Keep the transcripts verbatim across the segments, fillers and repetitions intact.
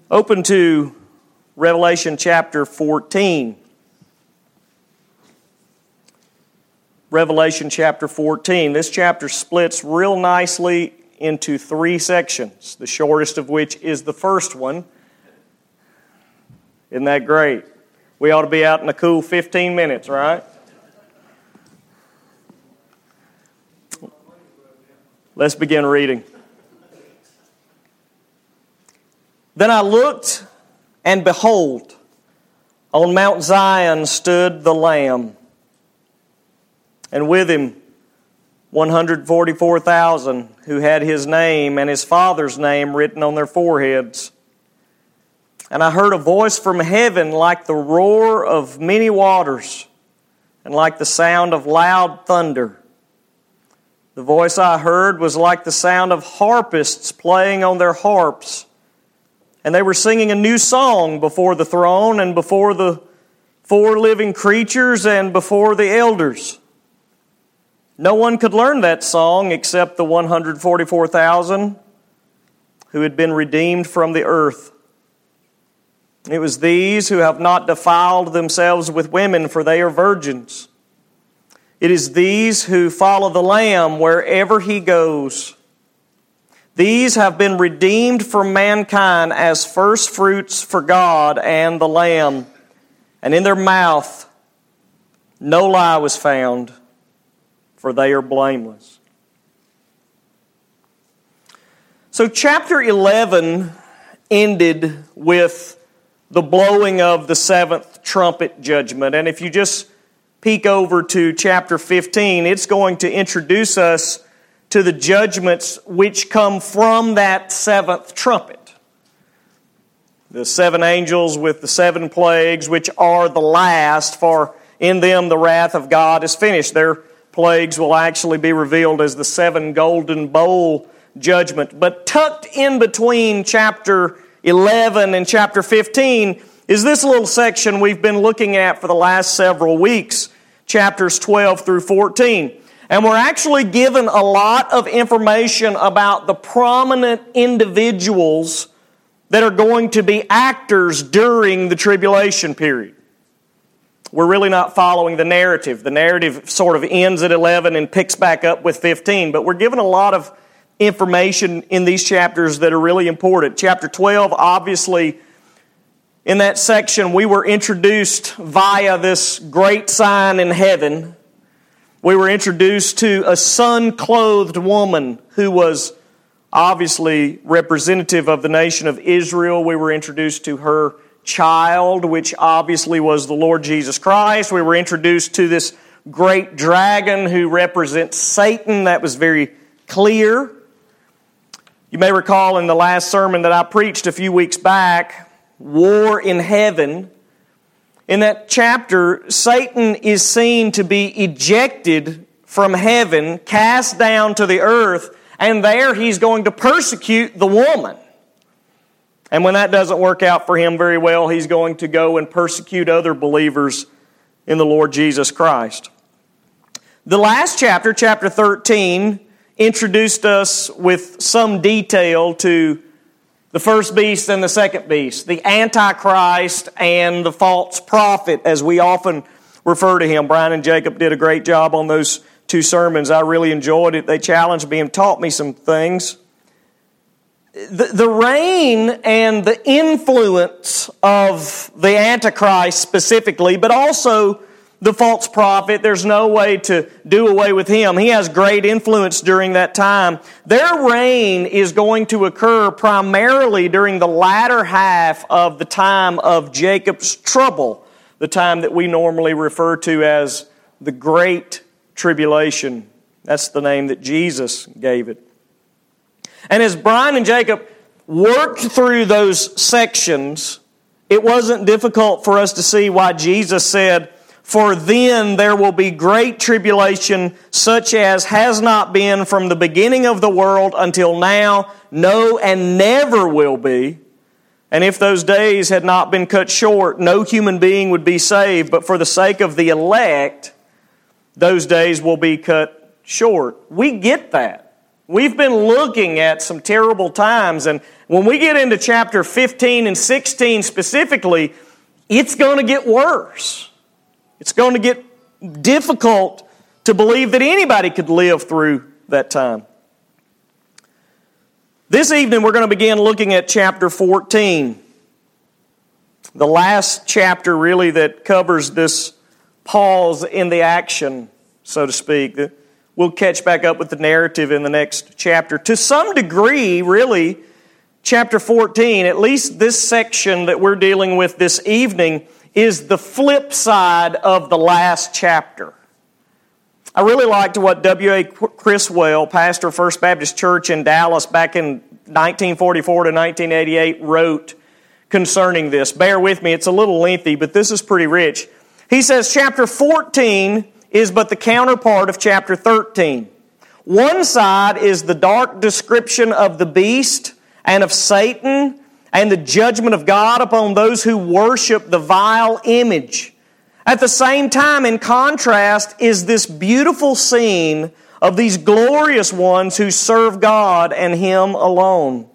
Open to Revelation chapter fourteen. Revelation chapter fourteen. This chapter splits real nicely into three sections, the shortest of which is the first one. Isn't that great? We ought to be out in a cool fifteen minutes, right? Let's begin reading. Then I looked, and behold, on Mount Zion stood the Lamb, and with him one hundred forty-four thousand who had his name and his Father's name written on their foreheads. And I heard a voice from heaven like the roar of many waters, and like the sound of loud thunder. The voice I heard was like the sound of harpists playing on their harps. And they were singing a new song before the throne and before the four living creatures and before the elders. No one could learn that song except the one hundred forty-four thousand who had been redeemed from the earth. It was these who have not defiled themselves with women, for they are virgins. It is these who follow the Lamb wherever He goes. These have been redeemed from mankind as first fruits for God and the Lamb. And in their mouth no lie was found, for they are blameless. So chapter eleven ended with the blowing of the seventh trumpet judgment. And if you just peek over to chapter fifteen, it's going to introduce us to the judgments which come from that seventh trumpet. The seven angels with the seven plagues, which are the last, for in them the wrath of God is finished. Their plagues will actually be revealed as the seven golden bowl judgment. But tucked in between chapter eleven and chapter fifteen is this little section we've been looking at for the last several weeks, chapters twelve through fourteen. And we're actually given a lot of information about the prominent individuals that are going to be actors during the tribulation period. We're really not following the narrative. The narrative sort of ends at eleven and picks back up with fifteen. But we're given a lot of information in these chapters that are really important. Chapter twelve, obviously, in that section, we were introduced via this great sign in heaven. We were introduced to a sun-clothed woman who was obviously representative of the nation of Israel. We were introduced to her child, which obviously was the Lord Jesus Christ. We were introduced to this great dragon who represents Satan. That was very clear. You may recall in the last sermon that I preached a few weeks back, War in Heaven. In that chapter, Satan is seen to be ejected from heaven, cast down to the earth, and there he's going to persecute the woman. And when that doesn't work out for him very well, he's going to go and persecute other believers in the Lord Jesus Christ. The last chapter, chapter thirteen, introduced us with some detail to the first beast and the second beast, the Antichrist and the false prophet, as we often refer to him. Brian and Jacob did a great job on those two sermons. I really enjoyed it. They challenged me and taught me some things. The, the reign and the influence of the Antichrist specifically, but also the false prophet, there's no way to do away with him. He has great influence during that time. Their reign is going to occur primarily during the latter half of the time of Jacob's trouble, the time that we normally refer to as the Great Tribulation. That's the name that Jesus gave it. And as Brian and Jacob worked through those sections, it wasn't difficult for us to see why Jesus said, "For then there will be great tribulation, such as has not been from the beginning of the world until now, no, and never will be. And if those days had not been cut short, no human being would be saved. But for the sake of the elect, those days will be cut short." We get that. We've been looking at some terrible times, and when we get into chapter fifteen and sixteen specifically, it's going to get worse. It's going to get difficult to believe that anybody could live through that time. This evening we're going to begin looking at chapter fourteen. The last chapter really that covers this pause in the action, so to speak. We'll catch back up with the narrative in the next chapter. To some degree, really, chapter fourteen, at least this section that we're dealing with this evening, is the flip side of the last chapter. I really liked what W A Criswell, pastor of First Baptist Church in Dallas back in nineteen forty-four to nineteen eighty-eight, wrote concerning this. Bear with me, it's a little lengthy, but this is pretty rich. He says, chapter fourteen is but the counterpart of chapter thirteen. One side is the dark description of the beast and of Satan and the judgment of God upon those who worship the vile image. At the same time, in contrast, is this beautiful scene of these glorious ones who serve God and Him alone.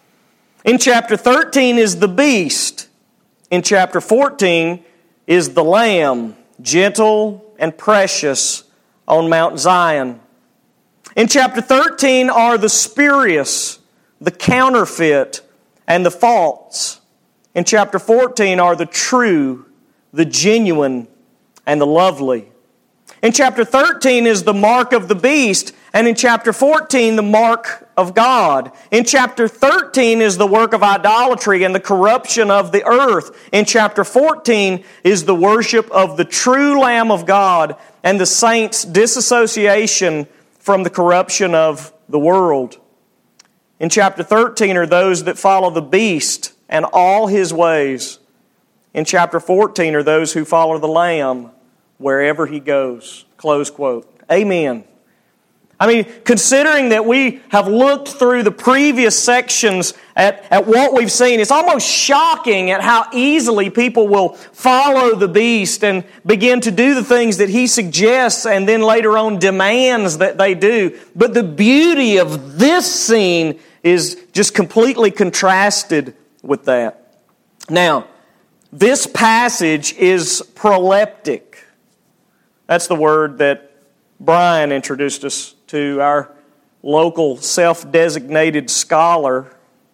In chapter thirteen is the beast. In chapter fourteen is the Lamb, gentle and precious on Mount Zion. In chapter thirteen are the spurious, the counterfeit, and the false. In chapter fourteen are the true, the genuine, and the lovely. In chapter thirteen is the mark of the beast, and in chapter fourteen, the mark of God. In chapter thirteen is the work of idolatry and the corruption of the earth. In chapter fourteen is the worship of the true Lamb of God and the saints' disassociation from the corruption of the world. In chapter thirteen are those that follow the beast and all his ways. In chapter fourteen are those who follow the Lamb wherever he goes. Close quote. Amen. I mean, considering that we have looked through the previous sections at, at what we've seen, it's almost shocking at how easily people will follow the beast and begin to do the things that he suggests and then later on demands that they do. But the beauty of this scene is just completely contrasted with that. Now, this passage is proleptic. That's the word that Brian introduced us to, our local self-designated scholar.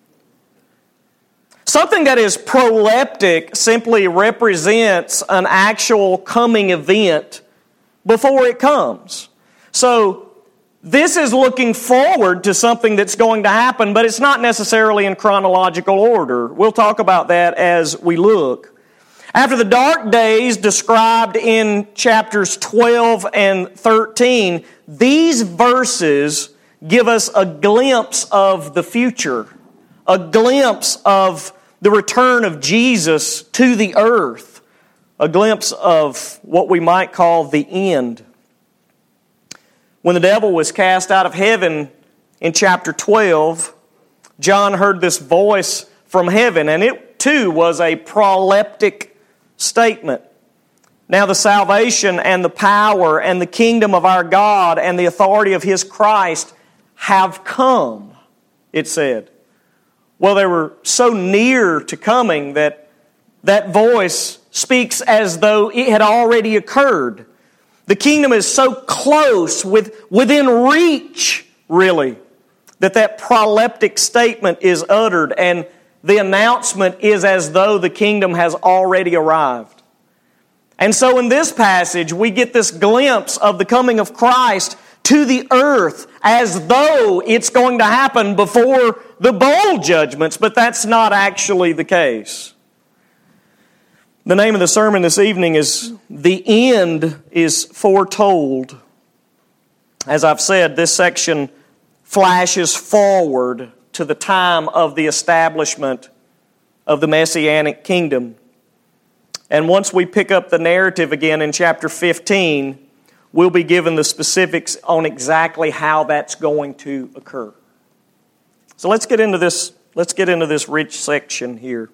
Something that is proleptic simply represents an actual coming event before it comes. So, this is looking forward to something that's going to happen, but it's not necessarily in chronological order. We'll talk about that as we look. After the dark days described in chapters twelve and thirteen, these verses give us a glimpse of the future, a glimpse of the return of Jesus to the earth, a glimpse of what we might call the end. When the devil was cast out of heaven in chapter twelve, John heard this voice from heaven, and it too was a proleptic statement. Now the salvation and the power and the kingdom of our God and the authority of His Christ have come, it said. Well, they were so near to coming that that voice speaks as though it had already occurred. The kingdom is so close, with, within reach, really, that that proleptic statement is uttered, and the announcement is as though the kingdom has already arrived. And so in this passage, we get this glimpse of the coming of Christ to the earth as though it's going to happen before the bowl judgments, but that's not actually the case. The name of the sermon this evening is "The End is Foretold." As I've said, this section flashes forward to the time of the establishment of the Messianic kingdom. And once we pick up the narrative again in chapter fifteen, we'll be given the specifics on exactly how that's going to occur. So let's get into this, let's get into this rich section here.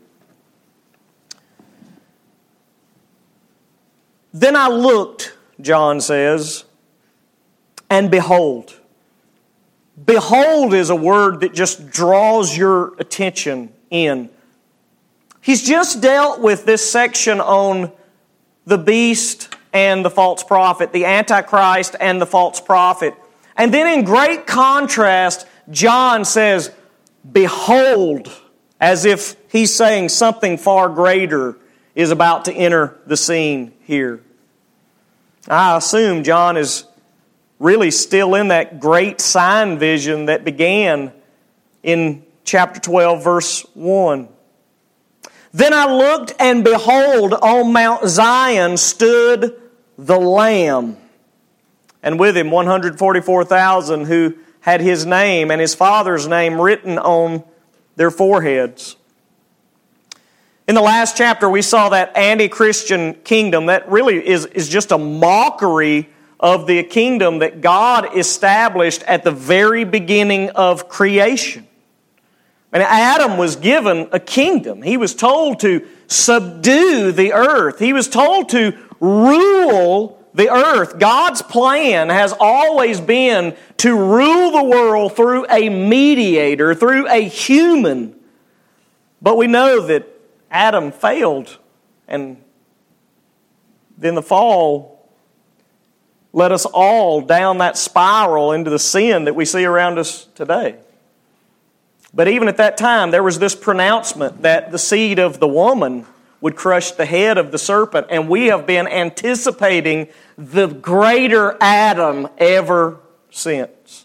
Then I looked, John says, and behold, Behold is a word that just draws your attention in. He's just dealt with this section on the beast and the false prophet, the Antichrist and the false prophet. And then in great contrast, John says, behold, as if he's saying something far greater is about to enter the scene here. I assume John is really still in that great sign vision that began in chapter twelve, verse one. Then I looked, and behold, on Mount Zion stood the Lamb, and with him one hundred forty-four thousand who had his name and his Father's name written on their foreheads. In the last chapter, we saw that anti-Christian kingdom that really is, is just a mockery of the kingdom that God established at the very beginning of creation. And Adam was given a kingdom. He was told to subdue the earth. He was told to rule the earth. God's plan has always been to rule the world through a mediator, through a human. But we know that Adam failed, and then the fall led us all down that spiral into the sin that we see around us today. But even at that time, there was this pronouncement that the seed of the woman would crush the head of the serpent, and we have been anticipating the greater Adam ever since.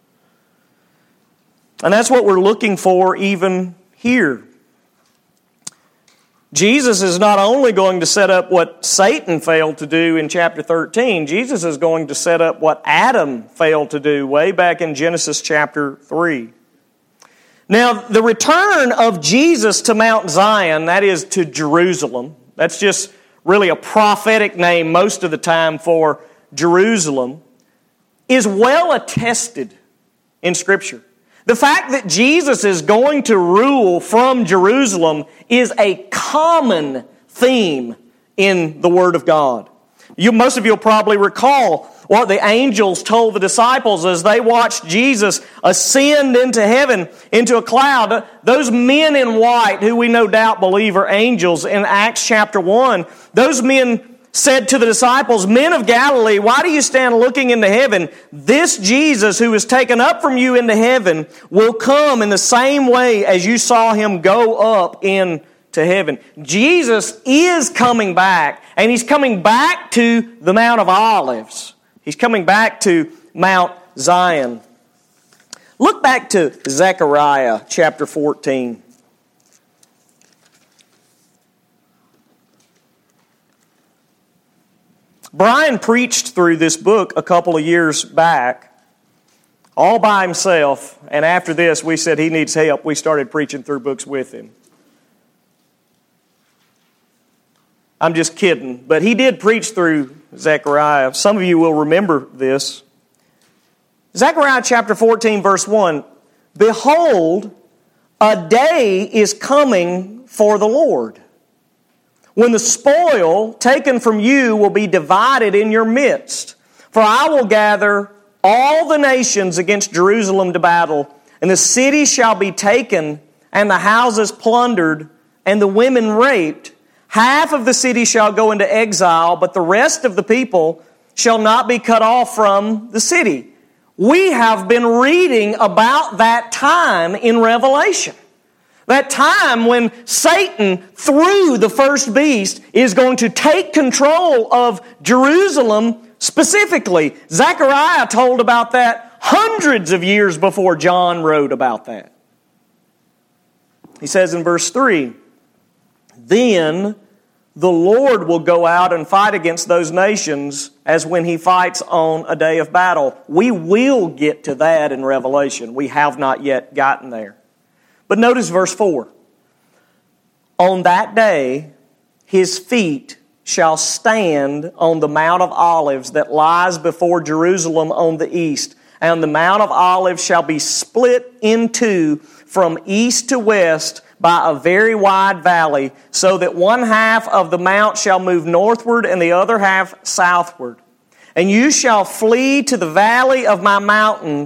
And that's what we're looking for even here. Jesus is not only going to set up what Satan failed to do in chapter thirteen, Jesus is going to set up what Adam failed to do way back in Genesis chapter three. Now, the return of Jesus to Mount Zion, that is to Jerusalem, that's just really a prophetic name most of the time for Jerusalem, is well attested in Scripture. The fact that Jesus is going to rule from Jerusalem is a common theme in the Word of God. You, most of you will probably recall what the angels told the disciples as they watched Jesus ascend into heaven, into a cloud. Those men in white, who we no doubt believe are angels in Acts chapter one, those men said to the disciples, "Men of Galilee, why do you stand looking into heaven? This Jesus who is taken up from you into heaven will come in the same way as you saw him go up into heaven." Jesus is coming back, and he's coming back to the Mount of Olives. He's coming back to Mount Zion. Look back to Zechariah chapter fourteen. Brian preached through this book a couple of years back, all by himself, and after this we said he needs help. We started preaching through books with him. I'm just kidding, but he did preach through Zechariah. Some of you will remember this. Zechariah chapter fourteen, verse one, "Behold, a day is coming for the Lord, when the spoil taken from you will be divided in your midst. For I will gather all the nations against Jerusalem to battle, and the city shall be taken, and the houses plundered, and the women raped. Half of the city shall go into exile, but the rest of the people shall not be cut off from the city." We have been reading about that time in Revelation. That time when Satan, through the first beast, is going to take control of Jerusalem specifically. Zechariah told about that hundreds of years before John wrote about that. He says in verse three, "Then the Lord will go out and fight against those nations as when He fights on a day of battle." We will get to that in Revelation. We have not yet gotten there. But notice verse four. "On that day, His feet shall stand on the Mount of Olives that lies before Jerusalem on the east. And the Mount of Olives shall be split in two from east to west by a very wide valley, so that one half of the mount shall move northward and the other half southward. And you shall flee to the valley of my mountains,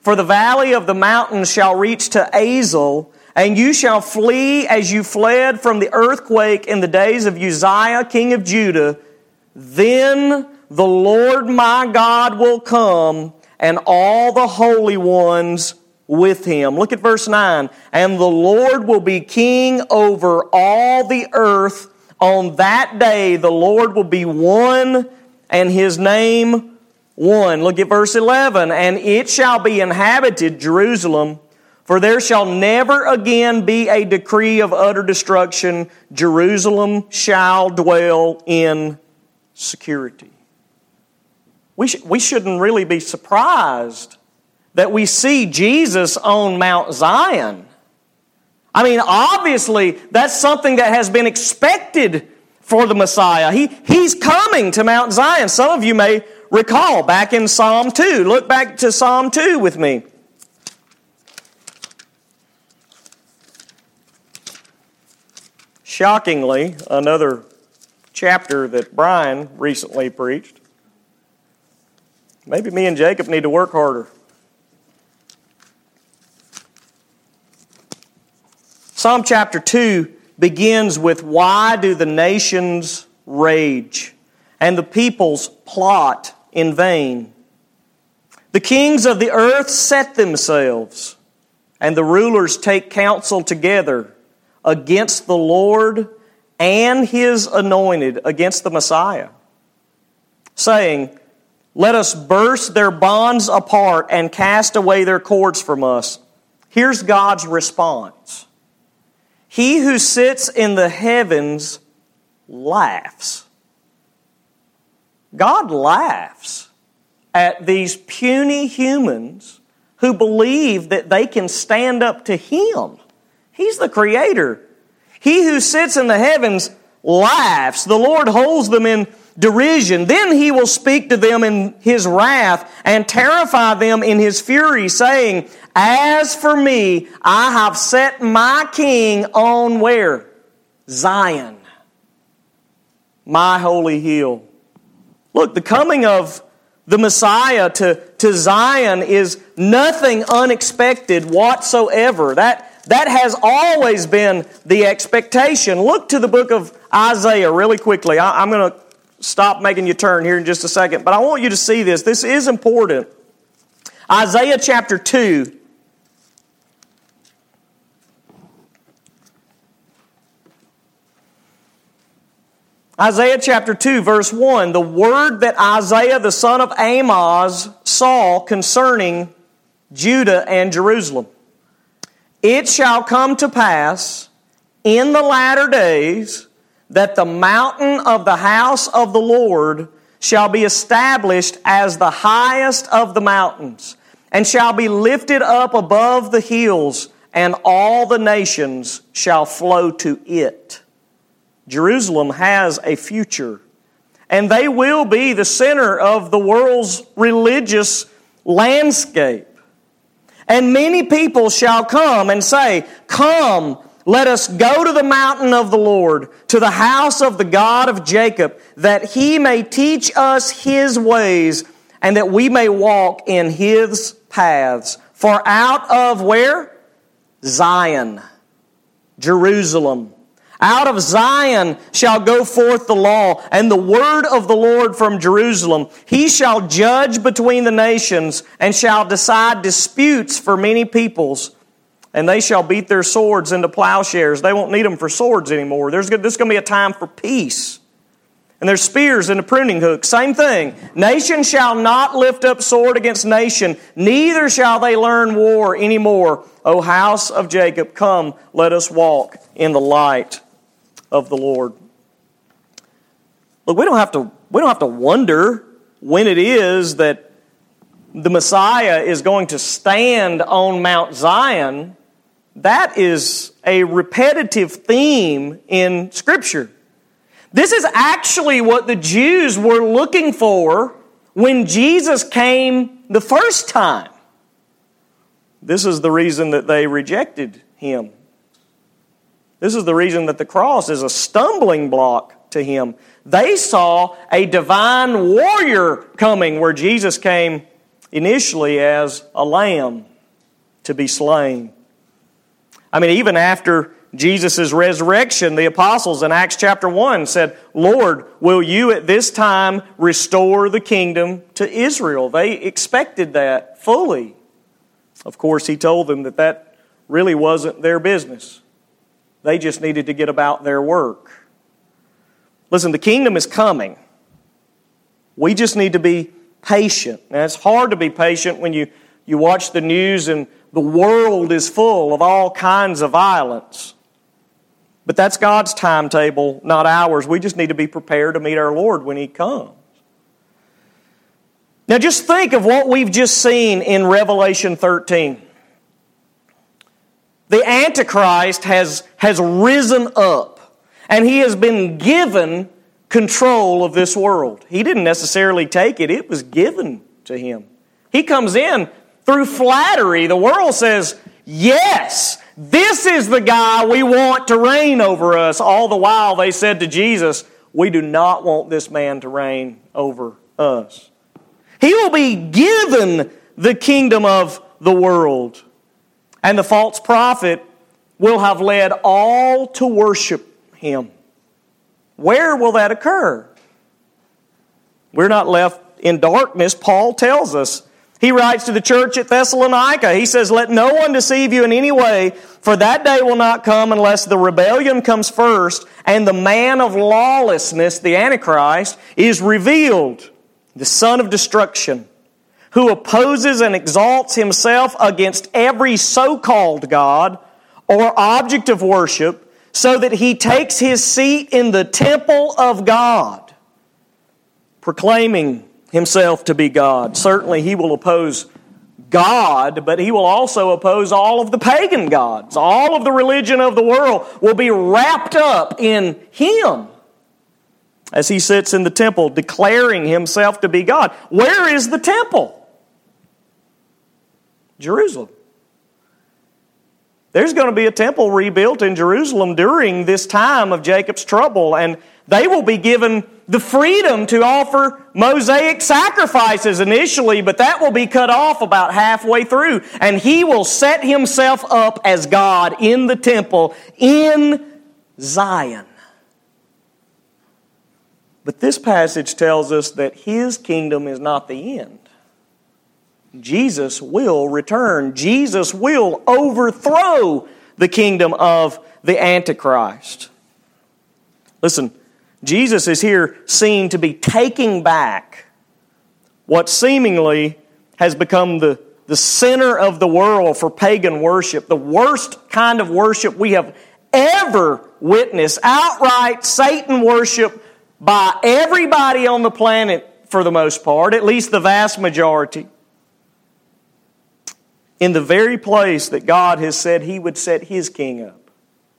For the valley of the mountains shall reach to Azel, and you shall flee as you fled from the earthquake in the days of Uzziah, king of Judah. Then the Lord my God will come, and all the holy ones with him. Look at verse nine. And the Lord will be king over all the earth. On that day the Lord will be one, and his name one. Look at verse eleven. And it shall be inhabited, Jerusalem, for there shall never again be a decree of utter destruction. Jerusalem shall dwell in security. We, sh- we shouldn't really be surprised that we see Jesus on Mount Zion. I mean, obviously, that's something that has been expected for the Messiah. He, he's coming to Mount Zion. Some of you may recall back in Psalm two. Look back to Psalm two with me. Shockingly, another chapter that Brian recently preached. Maybe me and Jacob need to work harder. Psalm chapter two begins with, "Why do the nations rage, and the peoples plot in vain? The kings of the earth set themselves, and the rulers take counsel together against the Lord and His anointed," against the Messiah, saying, "Let us burst their bonds apart and cast away their cords from us." Here's God's response. He who sits in the heavens laughs. God laughs at these puny humans who believe that they can stand up to Him. He's the Creator. He who sits in the heavens laughs. The Lord holds them in derision. Then He will speak to them in His wrath and terrify them in His fury, saying, "As for me, I have set my king on" where? Zion, my holy hill. Look, the coming of the Messiah to, to Zion is nothing unexpected whatsoever. That, that has always been the expectation. Look to the book of Isaiah really quickly. I, I'm going to stop making you turn here in just a second, but I want you to see this. This is important. Isaiah chapter two. Isaiah chapter two, verse one, the word that Isaiah the son of Amoz saw concerning Judah and Jerusalem. "It shall come to pass in the latter days that the mountain of the house of the Lord shall be established as the highest of the mountains, and shall be lifted up above the hills, and all the nations shall flow to it." Jerusalem has a future, and they will be the center of the world's religious landscape. "And many people shall come and say, 'Come, let us go to the mountain of the Lord, to the house of the God of Jacob, that He may teach us His ways, and that we may walk in His paths.' For out of" where? Zion, Jerusalem. "Out of Zion shall go forth the law, and the word of the Lord from Jerusalem. He shall judge between the nations, and shall decide disputes for many peoples. And they shall beat their swords into plowshares." They won't need them for swords anymore. There's, there's going to be a time for peace. "And their spears into pruning hooks." Same thing. "Nation shall not lift up sword against nation, neither shall they learn war anymore. O house of Jacob, come, let us walk in the light of the Lord." Look, we don't have to, we don't have to wonder when it is that the Messiah is going to stand on Mount Zion. That is a repetitive theme in Scripture. This is actually what the Jews were looking for when Jesus came the first time. This is the reason that they rejected Him. This is the reason that the cross is a stumbling block to Him. They saw a divine warrior coming where Jesus came initially as a lamb to be slain. I mean, even after Jesus' resurrection, the apostles in Acts chapter one said, Lord, will you at this time restore the kingdom to Israel? They expected that fully. Of course, he told them that that really wasn't their business. They just needed to get about their work. Listen, the kingdom is coming. We just need to be patient. Now, it's hard to be patient when you, you watch the news and the world is full of all kinds of violence. But that's God's timetable, not ours. We just need to be prepared to meet our Lord when He comes. Now just think of what we've just seen in Revelation thirteen. The Antichrist has, has risen up, and he has been given control of this world. He didn't necessarily take it, it was given to him. He comes in through flattery. The world says, yes, this is the guy we want to reign over us. All the while they said to Jesus, we do not want this man to reign over us. He will be given the kingdom of the world. And the false prophet will have led all to worship him. Where will that occur? We're not left in darkness. Paul tells us. He writes to the church at Thessalonica. He says, let no one deceive you in any way, for that day will not come unless the rebellion comes first, and the man of lawlessness, the Antichrist, is revealed, the son of destruction, who opposes and exalts himself against every so-called God or object of worship, so that he takes his seat in the temple of God, proclaiming himself to be God. Certainly he will oppose God, but he will also oppose all of the pagan gods. All of the religion of the world will be wrapped up in him as he sits in the temple declaring himself to be God. Where is the temple? Jerusalem. There's going to be a temple rebuilt in Jerusalem during this time of Jacob's trouble, and they will be given the freedom to offer Mosaic sacrifices initially, but that will be cut off about halfway through, and he will set himself up as God in the temple in Zion. But this passage tells us that his kingdom is not the end. Jesus will return. Jesus will overthrow the kingdom of the Antichrist. Listen, Jesus is here seen to be taking back what seemingly has become the, the center of the world for pagan worship, the worst kind of worship we have ever witnessed, outright Satan worship by everybody on the planet for the most part, at least the vast majority, in the very place that God has said He would set His king up.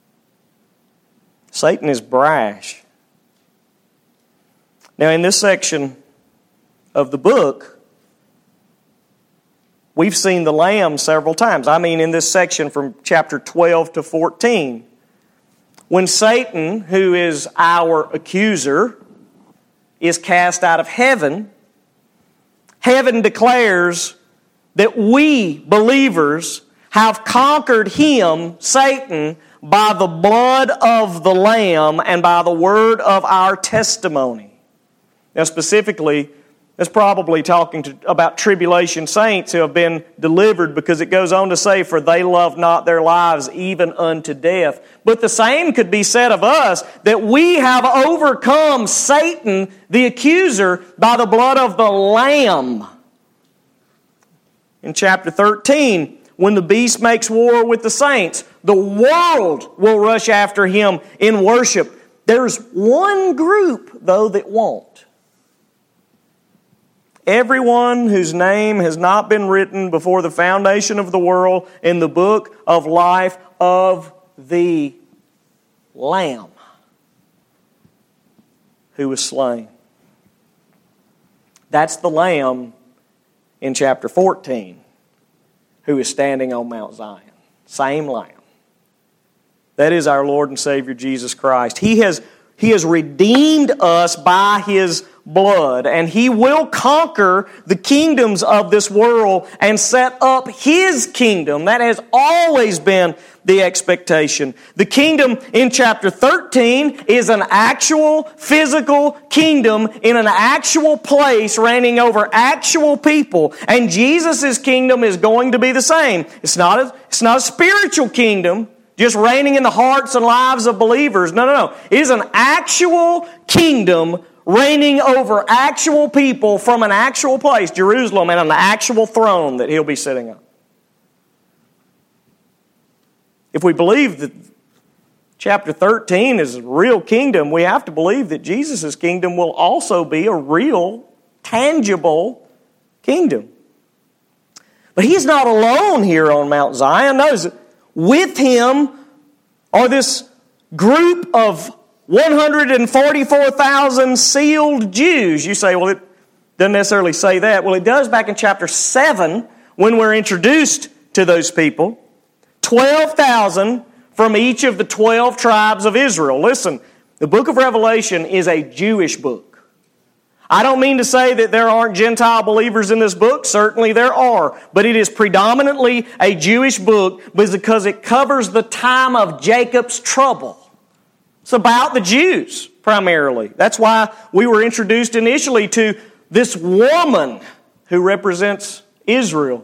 Satan is brash. Now, in this section of the book, we've seen the Lamb several times. I mean, in this section from chapter twelve to fourteen. When Satan, who is our accuser, is cast out of heaven, heaven declares that we, believers, have conquered him, Satan, by the blood of the Lamb and by the word of our testimony. Now specifically, it's probably talking to, about tribulation saints who have been delivered, because it goes on to say, for they love not their lives even unto death. But the same could be said of us, that we have overcome Satan, the accuser, by the blood of the Lamb. In chapter thirteen, when the beast makes war with the saints, the world will rush after him in worship. There's one group, though, that won't. Everyone whose name has not been written before the foundation of the world in the book of life of the Lamb who was slain. That's the Lamb in chapter fourteen, who is standing on Mount Zion. Same Lamb. That is our Lord and Savior Jesus Christ. He has, He has redeemed us by His blood. And He will conquer the kingdoms of this world and set up His kingdom. That has always been the expectation. The kingdom in chapter thirteen is an actual physical kingdom in an actual place reigning over actual people. And Jesus' kingdom is going to be the same. It's not a, it's not a spiritual kingdom, just reigning in the hearts and lives of believers. No, no, no. It is an actual kingdom reigning over actual people from an actual place, Jerusalem, and an actual throne that He'll be sitting on. If we believe that chapter thirteen is a real kingdom, we have to believe that Jesus' kingdom will also be a real, tangible kingdom. But He's not alone here on Mount Zion. Notice, with Him are this group of one hundred forty-four thousand sealed Jews. You say, well, it doesn't necessarily say that. Well, it does back in chapter seven when we're introduced to those people. twelve thousand from each of the twelve tribes of Israel. Listen, the book of Revelation is a Jewish book. I don't mean to say that there aren't Gentile believers in this book. Certainly there are. But it is predominantly a Jewish book because it covers the time of Jacob's trouble. It's about the Jews, primarily. That's why we were introduced initially to this woman who represents Israel.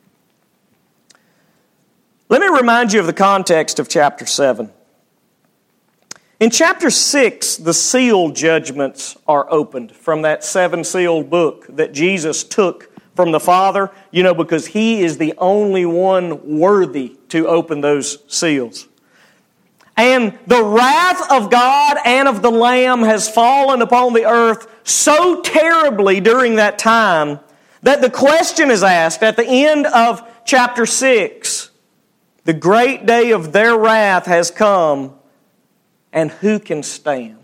Let me remind you of the context of chapter seven. In chapter six, the seal judgments are opened from that seven-sealed book that Jesus took from the Father, you know, because He is the only one worthy to open those seals. And the wrath of God and of the Lamb has fallen upon the earth so terribly during that time that the question is asked at the end of chapter six, the great day of their wrath has come, and who can stand?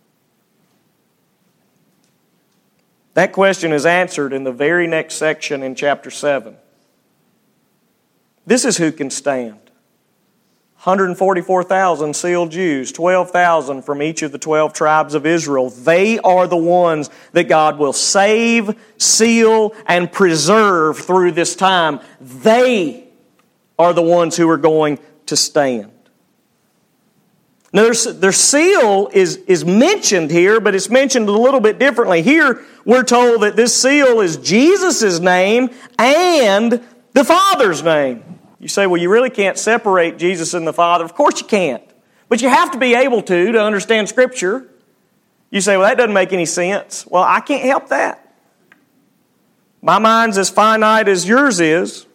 That question is answered in the very next section in chapter seven. This is who can stand. one hundred forty-four thousand sealed Jews, twelve thousand from each of the twelve tribes of Israel. They are the ones that God will save, seal, and preserve through this time. They are the ones who are going to stand. Now, their, their seal is, is mentioned here, but it's mentioned a little bit differently. Here, we're told that this seal is Jesus' name and the Father's name. You say, well, you really can't separate Jesus and the Father. Of course you can't. But you have to be able to, to understand Scripture. You say, well, that doesn't make any sense. Well, I can't help that. My mind's as finite as yours is.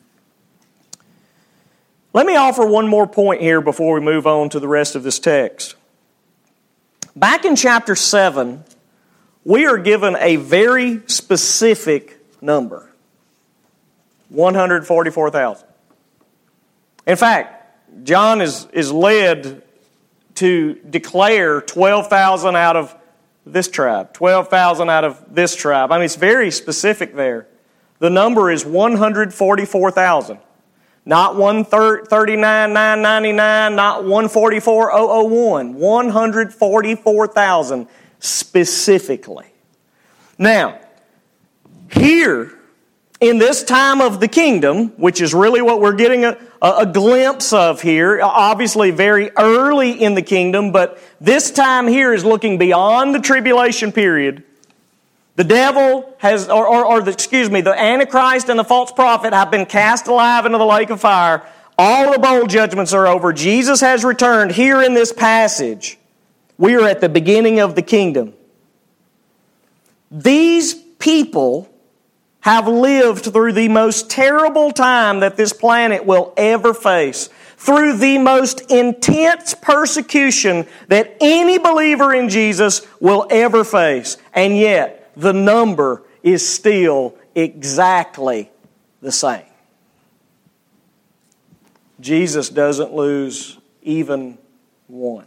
Let me offer one more point here before we move on to the rest of this text. Back in chapter seven, we are given a very specific number. one hundred forty-four thousand. In fact, John is, is led to declare twelve thousand out of this tribe, twelve thousand out of this tribe. I mean, it's very specific there. The number is one hundred forty-four thousand. Not one thirty-nine thousand nine hundred ninety-nine, not one hundred forty-four thousand one. one hundred forty-four thousand specifically. Now, here, in this time of the kingdom, which is really what we're getting a, a, a glimpse of here, obviously very early in the kingdom, but this time here is looking beyond the tribulation period. The devil has, or, or, or the, excuse me, the Antichrist and the false prophet have been cast alive into the lake of fire. All the bowl judgments are over. Jesus has returned. Here in this passage, we are at the beginning of the kingdom. These people have lived through the most terrible time that this planet will ever face, through the most intense persecution that any believer in Jesus will ever face. And yet, the number is still exactly the same. Jesus doesn't lose even one.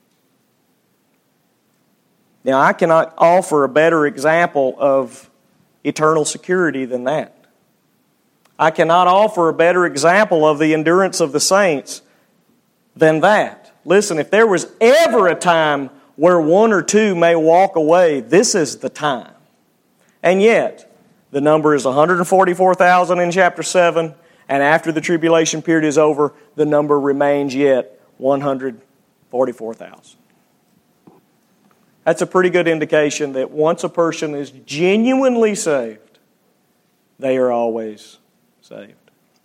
Now, I cannot offer a better example of eternal security than that. I cannot offer a better example of the endurance of the saints than that. Listen, if there was ever a time where one or two may walk away, this is the time. And yet, the number is one hundred forty-four thousand in chapter seven, and after the tribulation period is over, the number remains yet one hundred forty-four thousand. That's a pretty good indication that once a person is genuinely saved, they are always saved.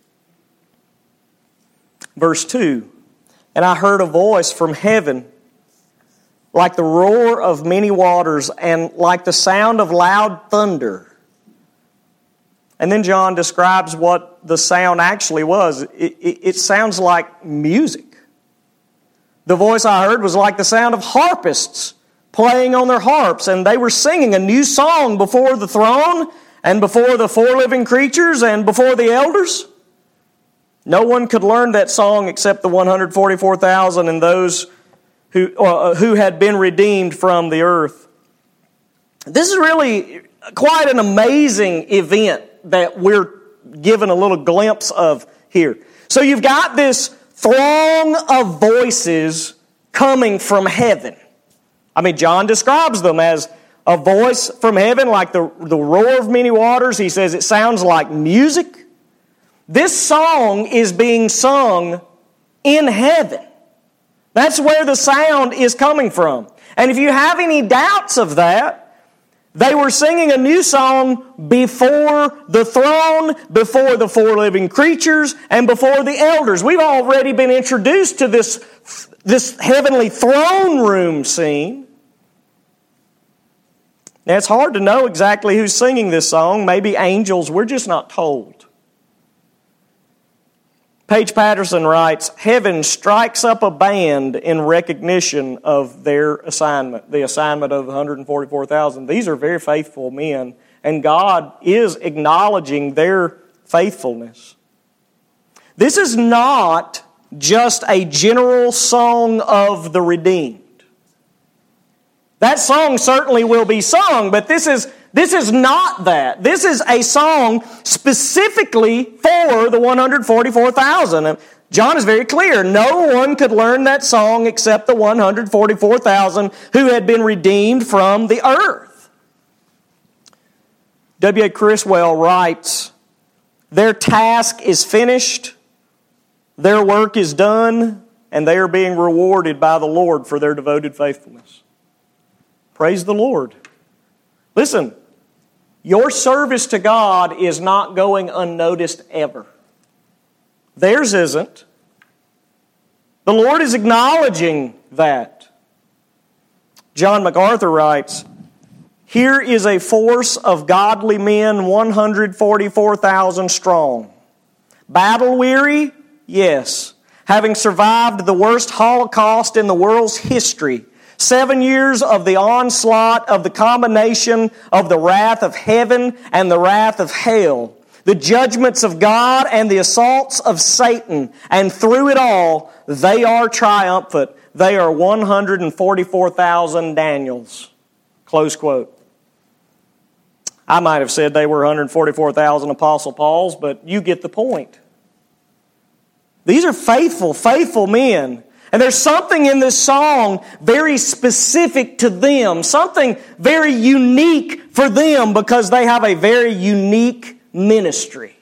Verse two, and I heard a voice from heaven like the roar of many waters and like the sound of loud thunder. And then John describes what the sound actually was. It, it, it sounds like music. The voice I heard was like the sound of harpists playing on their harps, and they were singing a new song before the throne and before the four living creatures and before the elders. No one could learn that song except the one hundred forty-four thousand and those who, uh, who had been redeemed from the earth. This is really quite an amazing event that we're given a little glimpse of here. So you've got this throng of voices coming from heaven. I mean, John describes them as a voice from heaven, like the, the roar of many waters. He says it sounds like music. This song is being sung in heaven. That's where the sound is coming from. And if you have any doubts of that, they were singing a new song before the throne, before the four living creatures, and before the elders. We've already been introduced to this, this heavenly throne room scene. Now, it's hard to know exactly who's singing this song. Maybe angels. We're just not told. Paige Patterson writes, heaven strikes up a band in recognition of their assignment, the assignment of one hundred forty-four thousand. These are very faithful men, and God is acknowledging their faithfulness. This is not just a general song of the redeemed. That song certainly will be sung, but this is This is not that. This is a song specifically for the one hundred forty-four thousand. John is very clear. No one could learn that song except the one hundred forty-four thousand who had been redeemed from the earth. W A Criswell writes, their task is finished, their work is done, and they are being rewarded by the Lord for their devoted faithfulness. Praise the Lord. Listen, your service to God is not going unnoticed ever. Theirs isn't. The Lord is acknowledging that. John MacArthur writes, here is a force of godly men one hundred forty-four thousand strong. Battle weary? Yes. Having survived the worst Holocaust in the world's history, Seven years of the onslaught of the combination of the wrath of heaven and the wrath of hell, the judgments of God and the assaults of Satan, and through it all, they are triumphant. They are one hundred forty-four thousand Daniels. Close quote. I might have said they were one hundred forty-four thousand Apostle Pauls, but you get the point. These are faithful, faithful men. And there's something in this song very specific to them, something very unique for them because they have a very unique ministry.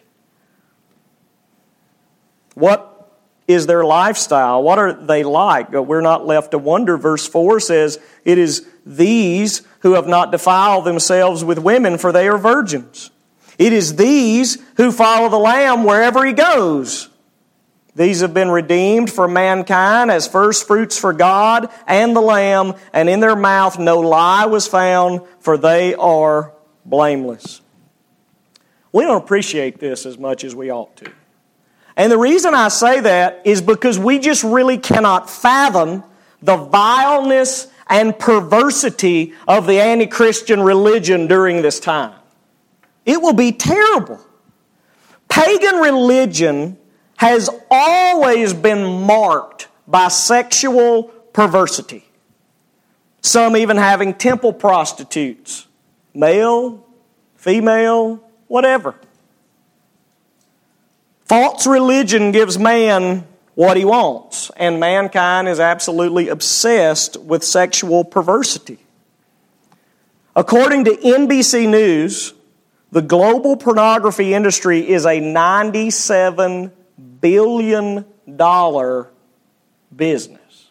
What is their lifestyle? What are they like? We're not left to wonder. Verse four says, it is these who have not defiled themselves with women, for they are virgins. It is these who follow the Lamb wherever He goes. These have been redeemed for mankind as first fruits for God and the Lamb, and in their mouth no lie was found, for they are blameless. We don't appreciate this as much as we ought to. And the reason I say that is because we just really cannot fathom the vileness and perversity of the anti-Christian religion during this time. It will be terrible. Pagan religion has always been marked by sexual perversity. Some even having temple prostitutes, male, female, whatever. False religion gives man what he wants. And mankind is absolutely obsessed with sexual perversity. According to N B C News, the global pornography industry is a ninety-seven billion dollars business.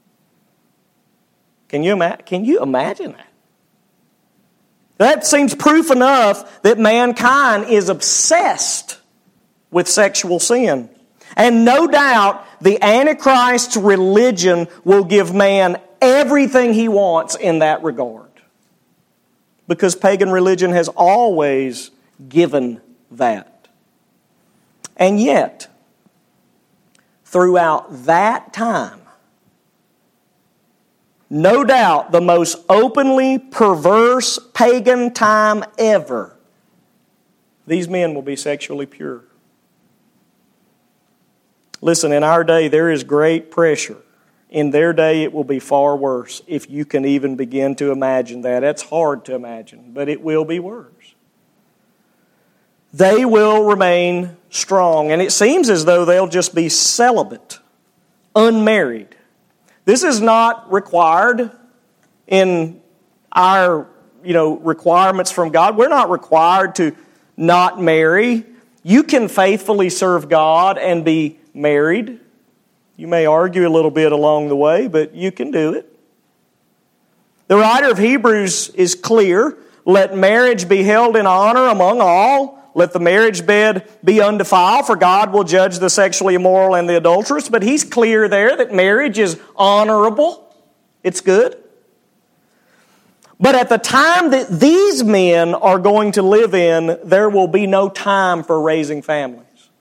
Can you, ima- can you imagine that? That seems proof enough that mankind is obsessed with sexual sin. And no doubt the Antichrist's religion will give man everything he wants in that regard. Because pagan religion has always given that. And yet, throughout that time, no doubt the most openly perverse pagan time ever, these men will be sexually pure. Listen, in our day there is great pressure. In their day it will be far worse, if you can even begin to imagine that. It's hard to imagine, but it will be worse. They will remain strong, and it seems as though they'll just be celibate, unmarried. This is not required in our, you know, requirements from God. We're not required to not marry. You can faithfully serve God and be married. You may argue a little bit along the way, but you can do it. The writer of Hebrews is clear. Let marriage be held in honor among all. Let the marriage bed be undefiled, for God will judge the sexually immoral and the adulterous. But he's clear there that marriage is honorable. It's good. But at the time that these men are going to live in, there will be no time for raising families.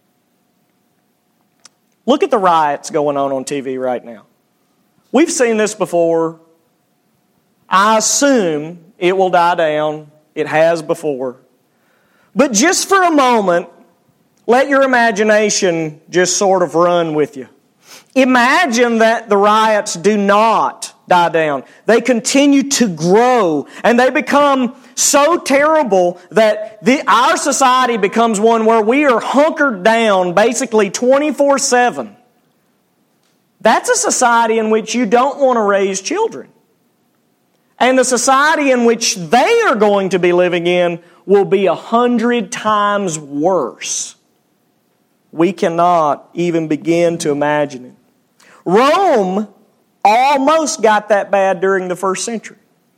Look at the riots going on on T V right now. We've seen this before. I assume it will die down. It has before. But just for a moment, let your imagination just sort of run with you. Imagine that the riots do not die down. They continue to grow, and they become so terrible that the, our society becomes one where we are hunkered down basically twenty-four seven. That's a society in which you don't want to raise children. And the society in which they are going to be living in will be a hundred times worse. We cannot even begin to imagine it. Rome almost got that bad during the first century.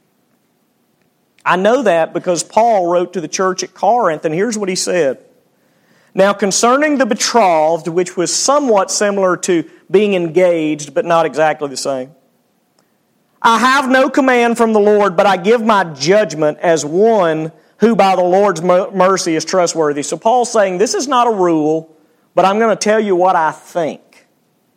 I know that because Paul wrote to the church at Corinth, and here's what he said. Now concerning the betrothed, which was somewhat similar to being engaged, but not exactly the same. I have no command from the Lord, but I give my judgment as one who by the Lord's mercy is trustworthy. So Paul's saying, this is not a rule, but I'm going to tell you what I think.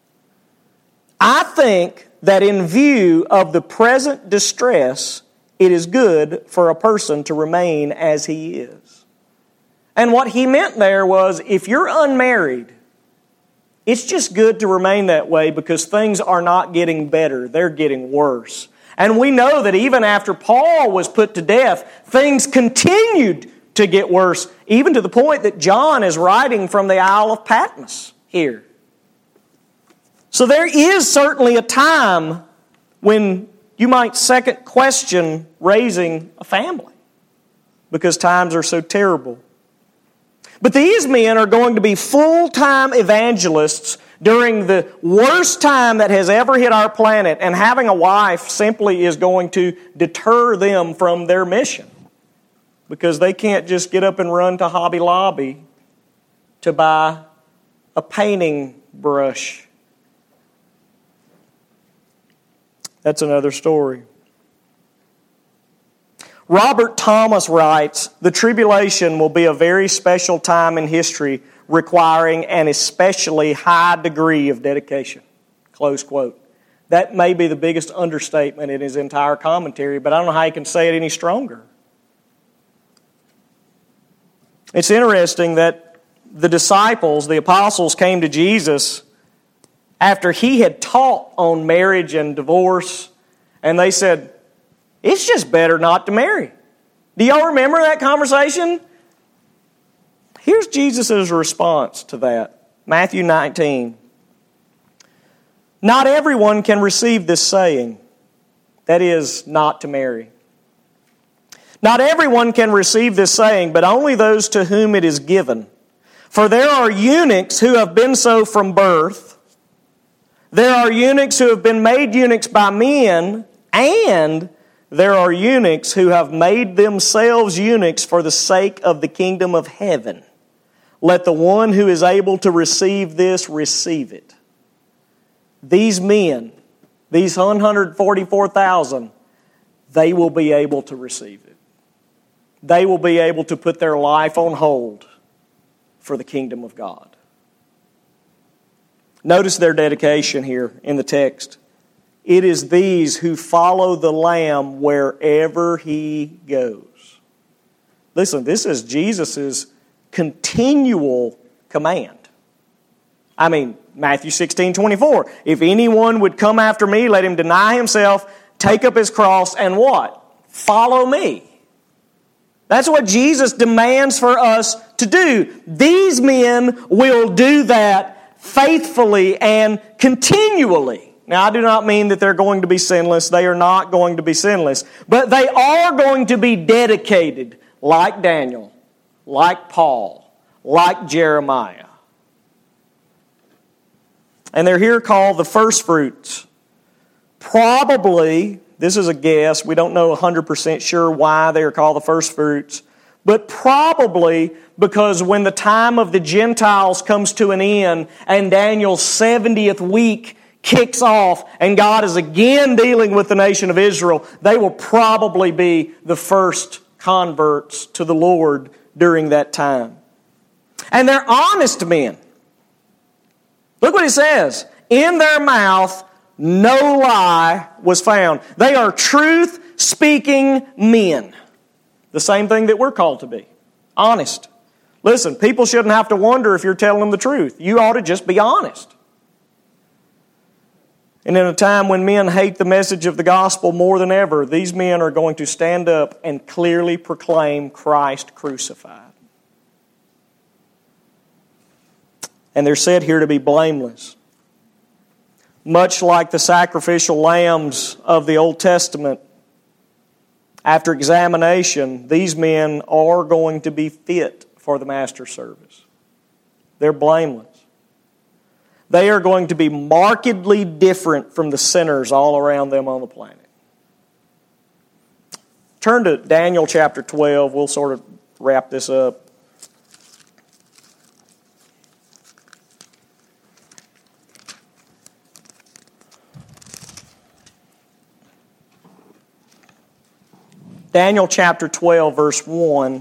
I think that in view of the present distress, it is good for a person to remain as he is. And what he meant there was, if you're unmarried, it's just good to remain that way because things are not getting better. They're getting worse. And we know that even after Paul was put to death, things continued to get worse, even to the point that John is writing from the Isle of Patmos here. So there is certainly a time when you might second question raising a family because times are so terrible. But these men are going to be full-time evangelists during the worst time that has ever hit our planet, and having a wife simply is going to deter them from their mission because they can't just get up and run to Hobby Lobby to buy a painting brush. That's another story. Robert Thomas writes, the tribulation will be a very special time in history requiring an especially high degree of dedication. Close quote. That may be the biggest understatement in his entire commentary, but I don't know how he can say it any stronger. It's interesting that the disciples, the apostles, came to Jesus after he had taught on marriage and divorce, and they said, it's just better not to marry. Do y'all remember that conversation? Here's Jesus' response to that. Matthew nineteen. Not everyone can receive this saying, that is, not to marry. Not everyone can receive this saying, but only those to whom it is given. For there are eunuchs who have been so from birth. There are eunuchs who have been made eunuchs by men, and there are eunuchs who have made themselves eunuchs for the sake of the kingdom of heaven. Let the one who is able to receive this receive it. These men, these one hundred forty-four thousand, they will be able to receive it. They will be able to put their life on hold for the kingdom of God. Notice their dedication here in the text. It is these who follow the Lamb wherever He goes. Listen, this is Jesus' continual command. I mean, Matthew sixteen twenty-four. If anyone would come after me, let him deny himself, take up his cross, and what? Follow me. That's what Jesus demands for us to do. These men will do that faithfully and continually. Now, I do not mean that they're going to be sinless. They are not going to be sinless. But they are going to be dedicated like Daniel, like Paul, like Jeremiah. And they're here called the first fruits. Probably, this is a guess, we don't know one hundred percent sure why they are called the first fruits, but probably because when the time of the Gentiles comes to an end and Daniel's seventieth week kicks off and God is again dealing with the nation of Israel, they will probably be the first converts to the Lord during that time. And they're honest men. Look what it says. In their mouth, no lie was found. They are truth-speaking men. The same thing that we're called to be. Honest. Listen, people shouldn't have to wonder if you're telling them the truth. You ought to just be honest. And in a time when men hate the message of the gospel more than ever, these men are going to stand up and clearly proclaim Christ crucified. And they're said here to be blameless. Much like the sacrificial lambs of the Old Testament, after examination, these men are going to be fit for the master's service. They're blameless. They are going to be markedly different from the sinners all around them on the planet. Turn to Daniel chapter twelve. We'll sort of wrap this up. Daniel chapter twelve, verse one.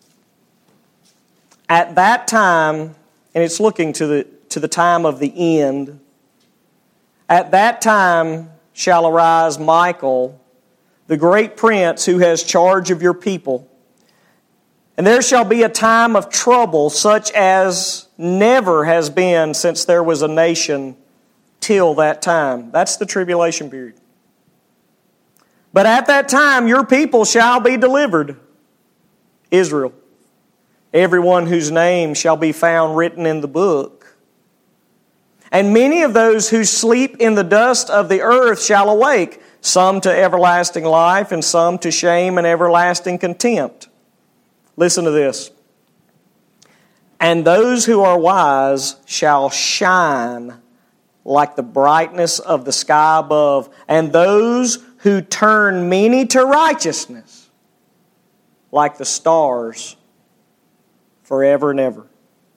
At that time, and it's looking to the, to the time of the end, at that time shall arise Michael, the great prince who has charge of your people. And there shall be a time of trouble such as never has been since there was a nation till that time. That's the tribulation period. But at that time your people shall be delivered, Israel. Everyone whose name shall be found written in the book. And many of those who sleep in the dust of the earth shall awake, some to everlasting life and some to shame and everlasting contempt. Listen to this. And those who are wise shall shine like the brightness of the sky above, and those who turn many to righteousness like the stars forever and ever.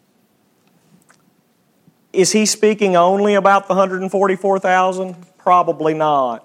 Is he speaking only about the one hundred forty-four thousand? Probably not.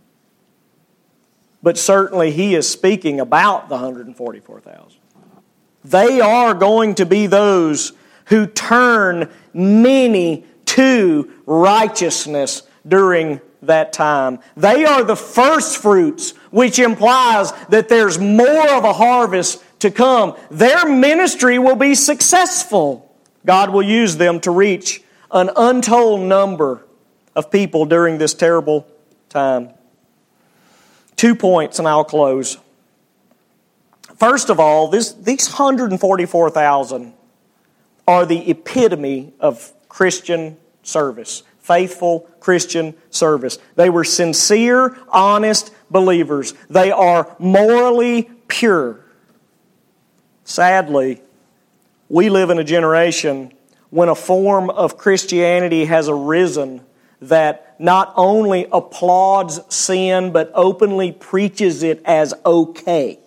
But certainly he is speaking about the one hundred forty-four thousand. They are going to be those who turn many to righteousness during that time. They are the first fruits, which implies that there's more of a harvest to come. Their ministry will be successful. God will use them to reach an untold number of people during this terrible time. Two points and I'll close. First of all, this, these one hundred forty-four thousand are the epitome of Christian service. faithful Christian service. They were sincere, honest believers. They are morally pure. Sadly, we live in a generation when a form of Christianity has arisen that not only applauds sin, but openly preaches it as okay.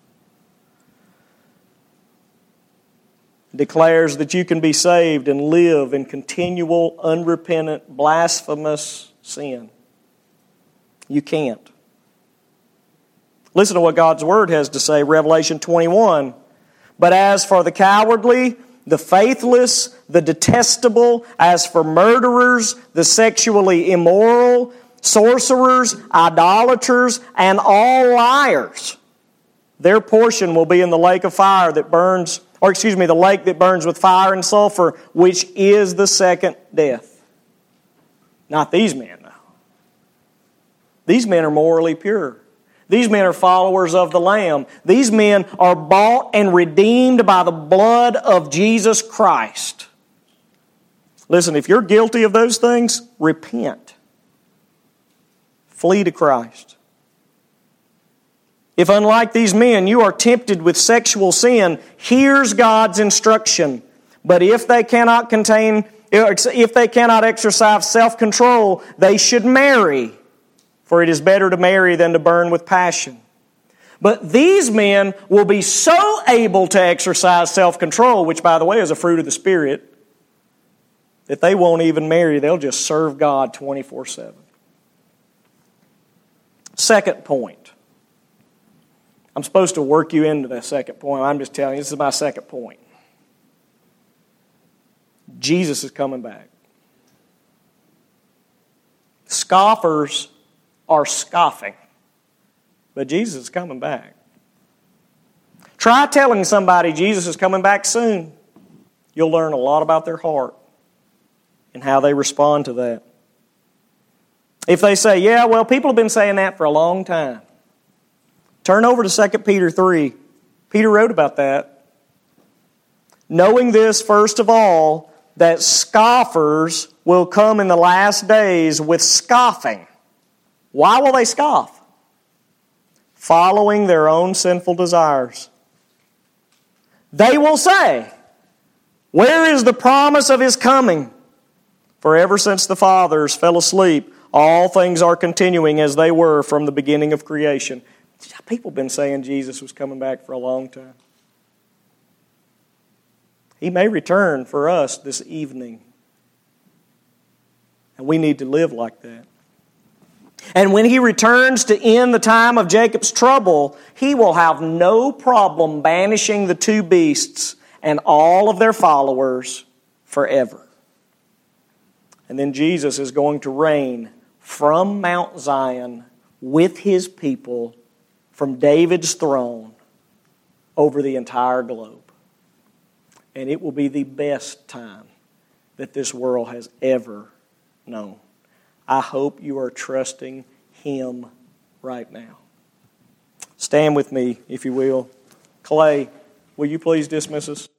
Declares that you can be saved and live in continual, unrepentant, blasphemous sin. You can't. Listen to what God's Word has to say, Revelation twenty-one. But as for the cowardly, the faithless, the detestable, as for murderers, the sexually immoral, sorcerers, idolaters, and all liars, their portion will be in the lake of fire that burns, or excuse me, the lake that burns with fire and sulfur, which is the second death. Not these men, though. These men are morally pure. These men are followers of the Lamb. These men are bought and redeemed by the blood of Jesus Christ. Listen, if you're guilty of those things, repent. Flee to Christ. If, unlike these men, you are tempted with sexual sin, here's God's instruction. But if they cannot contain, if they cannot exercise self-control, they should marry. For it is better to marry than to burn with passion. But these men will be so able to exercise self-control, which, by the way, is a fruit of the Spirit, that they won't even marry. They'll just serve God twenty-four seven. Second point. I'm supposed to work you into that second point. I'm just telling you, this is my second point. Jesus is coming back. Scoffers are scoffing, but Jesus is coming back. Try telling somebody Jesus is coming back soon. You'll learn a lot about their heart and how they respond to that. If they say, yeah, well, people have been saying that for a long time. Turn over to Second Peter three. Peter wrote about that. Knowing this, first of all, that scoffers will come in the last days with scoffing. Why will they scoff? Following their own sinful desires. They will say, where is the promise of His coming? For ever since the fathers fell asleep, all things are continuing as they were from the beginning of creation. People have been saying Jesus was coming back for a long time. He may return for us this evening. And we need to live like that. And when He returns to end the time of Jacob's trouble, He will have no problem banishing the two beasts and all of their followers forever. And then Jesus is going to reign from Mount Zion with His people from David's throne over the entire globe. And it will be the best time that this world has ever known. I hope you are trusting Him right now. Stand with me, if you will. Clay, will you please dismiss us?